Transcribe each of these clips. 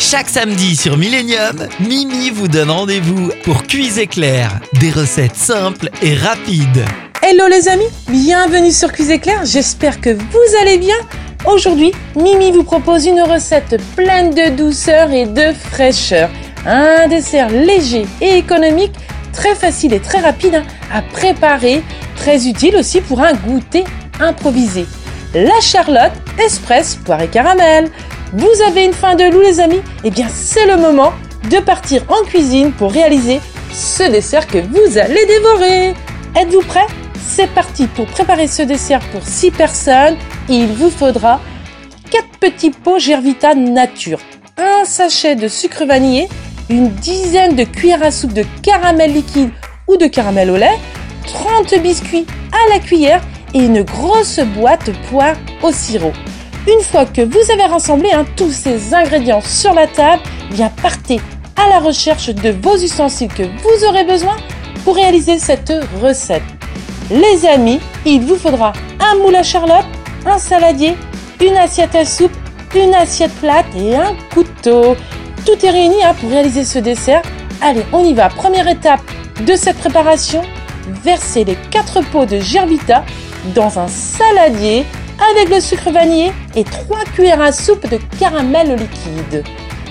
Chaque samedi sur Millennium, Mimi vous donne rendez-vous pour Cuise Éclair. Des recettes simples et rapides. Hello les amis, bienvenue sur Cuise Éclair, j'espère que vous allez bien. Aujourd'hui, Mimi vous propose une recette pleine de douceur et de fraîcheur. Un dessert léger et économique, très facile et très rapide à préparer, très utile aussi pour un goûter improvisé. La Charlotte Express poire et caramel. Vous avez une faim de loup les amis? Eh bien c'est le moment de partir en cuisine pour réaliser ce dessert que vous allez dévorer. Êtes-vous prêts? C'est parti pour préparer ce dessert pour 6 personnes. Il vous faudra 4 petits pots Gervita nature, un sachet de sucre vanillé, une dizaine de cuillères à soupe de caramel liquide ou de caramel au lait, 30 biscuits à la cuillère et une grosse boîte poire au sirop. Une fois que vous avez rassemblé tous ces ingrédients sur la table, bien partez à la recherche de vos ustensiles que vous aurez besoin pour réaliser cette recette. Les amis, il vous faudra un moule à Charlotte, un saladier, une assiette à soupe, une assiette plate et un couteau. Tout est réuni pour réaliser ce dessert. Allez, on y va. Première étape de cette préparation, versez les 4 pots de Gervita dans un saladier avec le sucre vanillé et 3 cuillères à soupe de caramel liquide.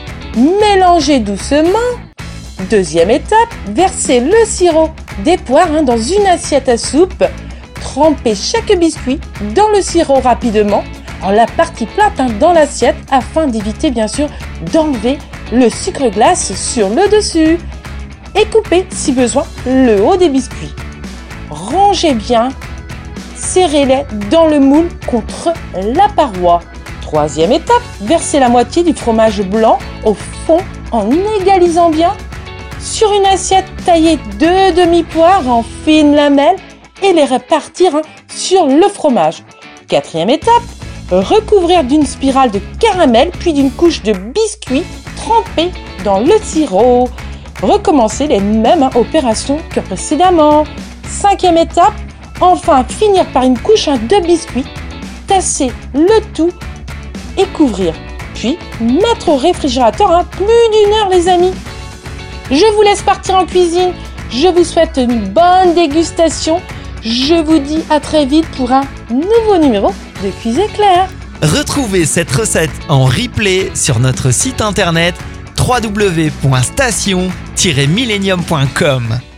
Mélangez doucement. Deuxième étape, versez le sirop des poires dans une assiette à soupe. Trempez chaque biscuit dans le sirop rapidement, en la partie plate dans l'assiette afin d'éviter bien sûr d'enlever le sucre glace sur le dessus. Et coupez si besoin le haut des biscuits. Rangez bien. Serrez-les dans le moule contre la paroi. Troisième étape, versez la moitié du fromage blanc au fond en égalisant bien. Sur une assiette, taillez 2 demi-poires en fines lamelles et les répartir sur le fromage. Quatrième étape, recouvrir d'une spirale de caramel puis d'une couche de biscuits trempés dans le sirop. Recommencez les mêmes opérations que précédemment. Cinquième étape, enfin finir par une couche de biscuits, tasser le tout et couvrir. Puis mettre au réfrigérateur plus d'1 heure les amis. Je vous laisse partir en cuisine. Je vous souhaite une bonne dégustation. Je vous dis à très vite pour un nouveau numéro de Cuise Éclair. Retrouvez cette recette en replay sur notre site internet www.station-millennium.com.